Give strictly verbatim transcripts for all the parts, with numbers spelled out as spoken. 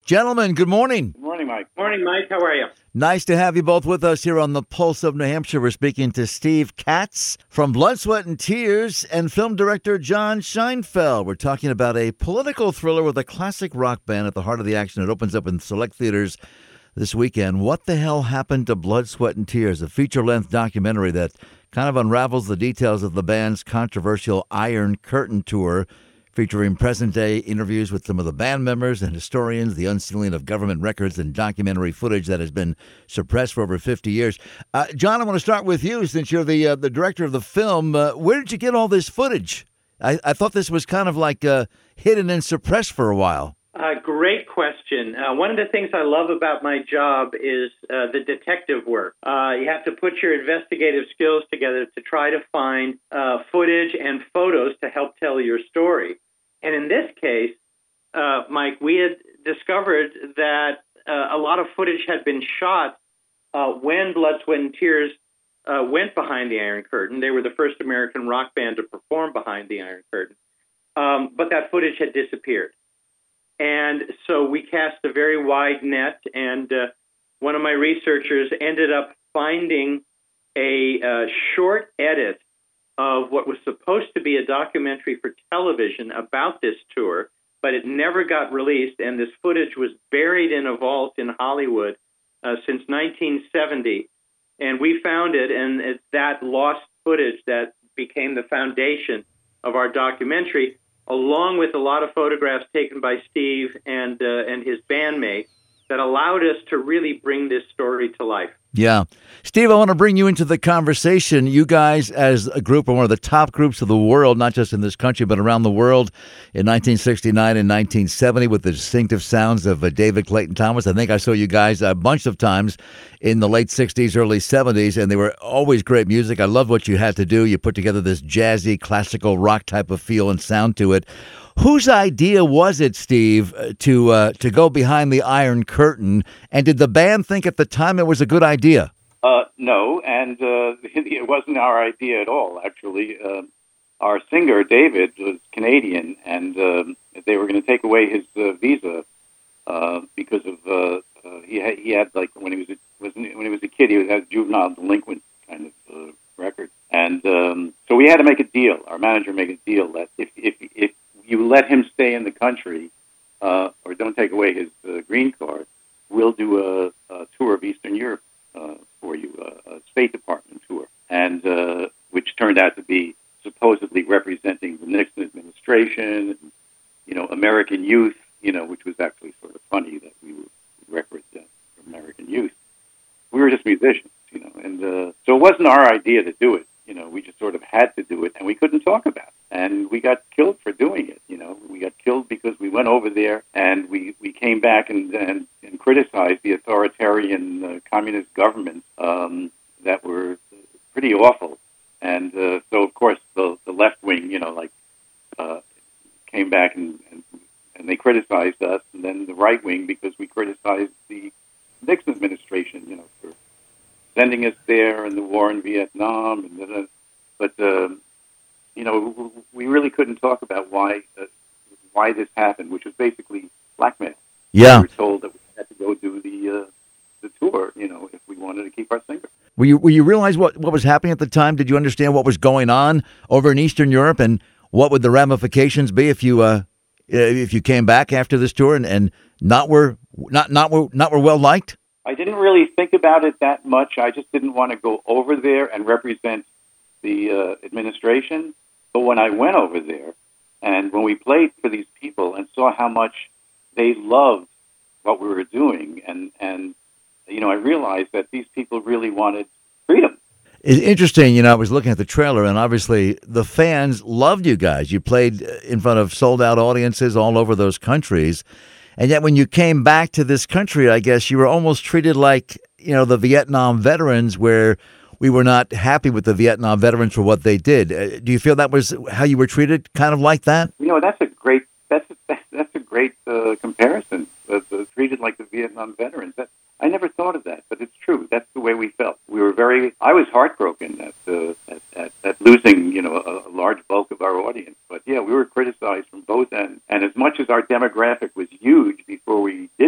Gentlemen, good morning. Good morning, Mike. Morning, Mike. How are you? Nice to have you both with us here on the Pulse of New Hampshire. We're speaking to Steve Katz from Blood, Sweat, and Tears and film director John Scheinfeld. We're talking about a political thriller with a classic rock band at the heart of the action. It opens up in select theaters this weekend. What the Hell Happened to Blood, Sweat, and Tears? A feature-length documentary that kind of unravels the details of the band's controversial Iron Curtain tour, featuring present-day interviews with some of the band members and historians, the unsealing of government records and documentary footage that has been suppressed for over fifty years. Uh, John, I want to start with you, since you're the uh, the director of the film. Uh, where did you get all this footage? I, I thought this was kind of like uh, hidden and suppressed for a while. Uh, great question. Uh, one of the things I love about my job is uh, the detective work. Uh, you have to put your investigative skills together to try to find uh, footage and photos to help tell your story. And in this case, uh, Mike, we had discovered that uh, a lot of footage had been shot uh, when Blood, Sweat, and Tears uh, went behind the Iron Curtain. They were the first American rock band to perform behind the Iron Curtain. Um, but that footage had disappeared. And so we cast a very wide net, and uh, one of my researchers ended up finding a uh, short edit of what was supposed to be a documentary for television about this tour, but it never got released, and this footage was buried in a vault in Hollywood uh, since nineteen seventy. And we found it, and it's that lost footage that became the foundation of our documentary, along with a lot of photographs taken by Steve and uh, and his bandmates that allowed us to really bring this story to life. Yeah. Steve, I want to bring you into the conversation. You guys, as a group, are one of the top groups of the world, not just in this country, but around the world in nineteen sixty-nine and nineteen seventy with the distinctive sounds of uh, David Clayton Thomas. I think I saw you guys a bunch of times in the late sixties, early seventies, and they were always great music. I love what you had to do. You put together this jazzy, classical rock type of feel and sound to it. Whose idea was it, Steve, to uh, to go behind the Iron Curtain? And did the band think at the time it was a good idea? Uh, no, and uh, it wasn't our idea at all, actually. Uh, our singer, David, was Canadian, and uh, they were going to take away his uh, visa uh, because of uh, uh, he had, he had like when he was a, was when he was a kid, he was had a juvenile delinquent kind of uh, record, and um, so we had to make a deal. Our manager made a deal that if if if you let him stay in the country, uh, or don't take away his uh, green card, we'll do a, a tour of Eastern Europe uh, for you, uh, a State Department tour, and uh, which turned out to be supposedly representing the Nixon administration, and, you know, American youth, you know, which was actually sort of funny that we would represent American youth. We were just musicians, you know, and uh, so it wasn't our idea to do it. You know, we just sort of had to do it, and we couldn't talk about it. And we got killed for doing it, you know. We got killed because we went over there, and we, we came back and, and, and criticized the authoritarian uh, communist governments um, that were pretty awful. And uh, so, of course, the, the left wing, you know, like, uh, came back and, and, and they criticized us, and then the right wing because we criticized the Nixon administration, you know, for sending us there in the war in Vietnam. And then, uh, but, uh, you know, we really couldn't talk about why uh, why this happened, which was basically blackmail. Yeah. We were told that we had to go do the uh, the tour, you know, if we wanted to keep our singer. Were you, were you realize what, what was happening at the time? Did you understand what was going on over in Eastern Europe, and what would the ramifications be if you uh, if you came back after this tour and, and not were not not were not were well liked? I didn't really think about it that much. I just didn't want to go over there and represent the uh, administration. But when I went over there, and when we played for these people and saw how much they loved what we were doing, and, and you know, I realized that these people really wanted freedom. It's interesting, you know, I was looking at the trailer, and obviously the fans loved you guys. You played in front of sold-out audiences all over those countries. And yet when you came back to this country, I guess you were almost treated like, you know, the Vietnam veterans, where we were not happy with the Vietnam veterans for what they did. Uh, do you feel that was how you were treated, kind of like that? You know, that's a great that's a, that's a great uh, comparison. Uh, uh, treated like the Vietnam veterans. That, I never thought of that, but it's true. That's the way we felt. We were very. I was heartbroken at uh, at, at, at losing, you know, a, a large bulk of our audience. But yeah, we were criticized from both ends. And as much as our demographic was huge before we did this,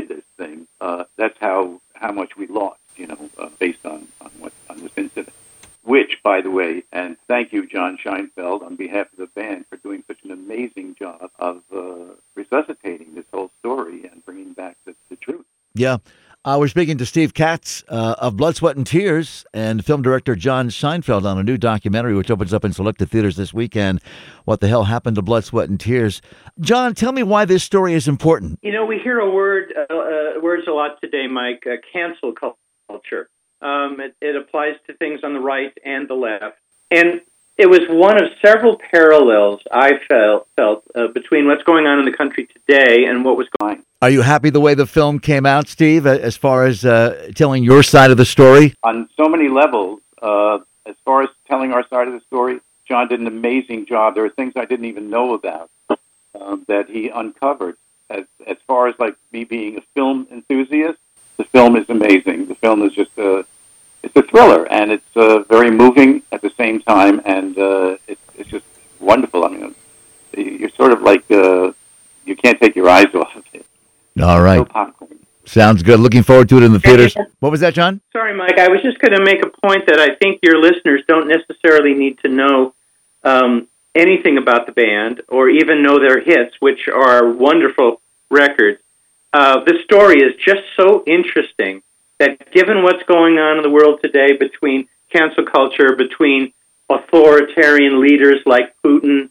thing, uh, that's how, how much we lost, you know, uh, based on, on, what, on this incident. Which, by the way, and thank you, John Scheinfeld, on behalf of the band, for doing such an amazing job of uh, resuscitating this whole story and bringing back the, the truth. Yeah. Uh, we're speaking to Steve Katz uh, of Blood, Sweat, and Tears and film director John Scheinfeld on a new documentary which opens up in selected theaters this weekend, What the Hell Happened to Blood, Sweat, and Tears. John, tell me why this story is important. You know, we hear a word, uh, uh, words a lot today, Mike, uh, cancel culture. Um, it, it applies to things on the right and the left. And it was one of several parallels I felt, felt uh, between what's going on in the country today and what was going on. Are you happy the way the film came out, Steve, as far as uh, telling your side of the story? On so many levels, uh, as far as telling our side of the story, John did an amazing job. There are things I didn't even know about um, that he uncovered. As, as far as like me being a film enthusiast, the film is amazing. The film is just a, it's a thriller, and it's uh, very moving at the same time, and uh, it's, it's just wonderful. I mean, you're sort of like, uh, you can't take your eyes off of it. All right. No popcorn. Sounds good. Looking forward to it in the theaters. What was that, John? Sorry, Mike. I was just going to make a point that I think your listeners don't necessarily need to know um, anything about the band or even know their hits, which are wonderful records. Uh, the story is just so interesting that given what's going on in the world today between cancel culture, between authoritarian leaders like Putin,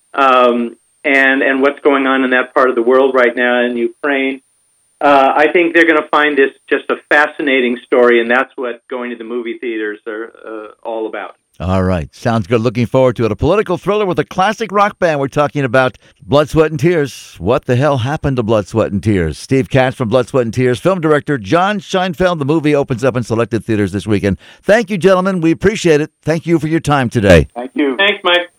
um, and, and what's going on in that part of the world right now in Ukraine, uh, I think they're going to find this just a fascinating story, and that's what going to the movie theaters are uh, all about. All right. Sounds good. Looking forward to it. A political thriller with a classic rock band. We're talking about Blood, Sweat, and Tears. What the hell happened to Blood, Sweat, and Tears? Steve Katz from Blood, Sweat, and Tears. Film director John Scheinfeld. The movie opens up in selected theaters this weekend. Thank you, gentlemen. We appreciate it. Thank you for your time today. Thank you. Thanks, Mike.